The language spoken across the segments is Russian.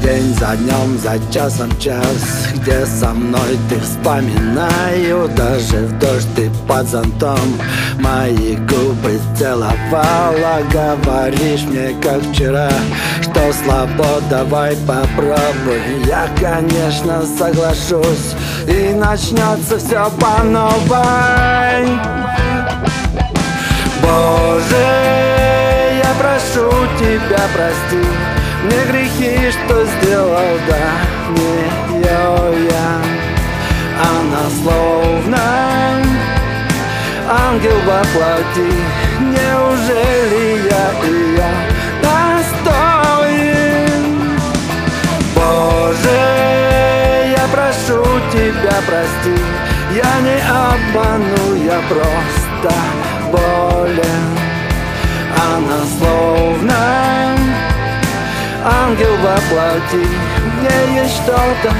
День за днем, за часом час, где со мной ты вспоминаю. Даже в дождь ты под зонтом мои губы целовала. Говоришь мне, как вчера, что слабо, давай попробуй. Я, конечно, соглашусь, и начнется все по новой. Боже, я прошу тебя, прости мне грехи, что сделал до нее я. Она словно ангел во плоти. Неужели я достоин? Боже, я прошу тебя, прости. Я не обману, я просто болен. Она словно ангел во плоти. В ней есть что-то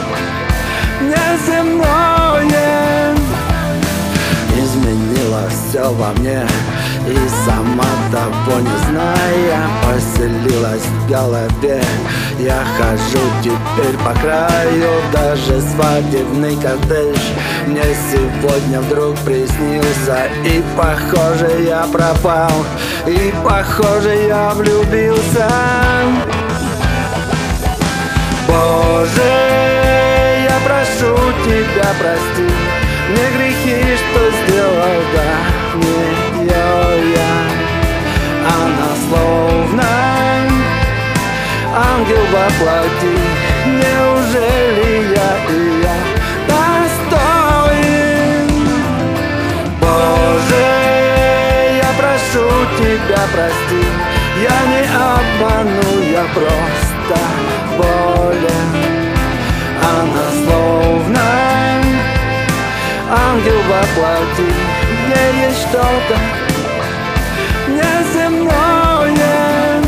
неземное. Изменилось все во мне, и сама того не зная, поселилась в голове. Я хожу теперь по краю, даже свадебный коттедж мне сегодня вдруг приснился. И похоже я пропал, и похоже я влюбился. Боже, я прошу тебя, прости мне грехи, что сделал до нее я. Она словно ангел во плоти. Неужели я достоин? Боже, я прошу тебя, прости. Я не обману, я просто болен. Она словно ангел во плоти. В ней есть что-то неземное.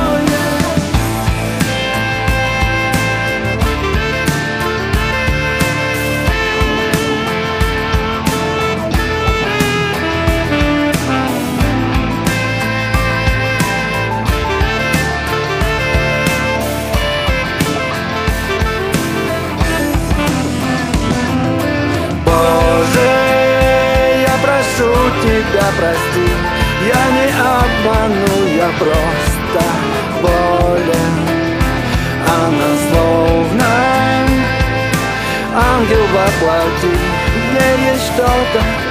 Тебя прости, я не обману, я просто болен. Она словно ангел во плоти. В ней есть что-то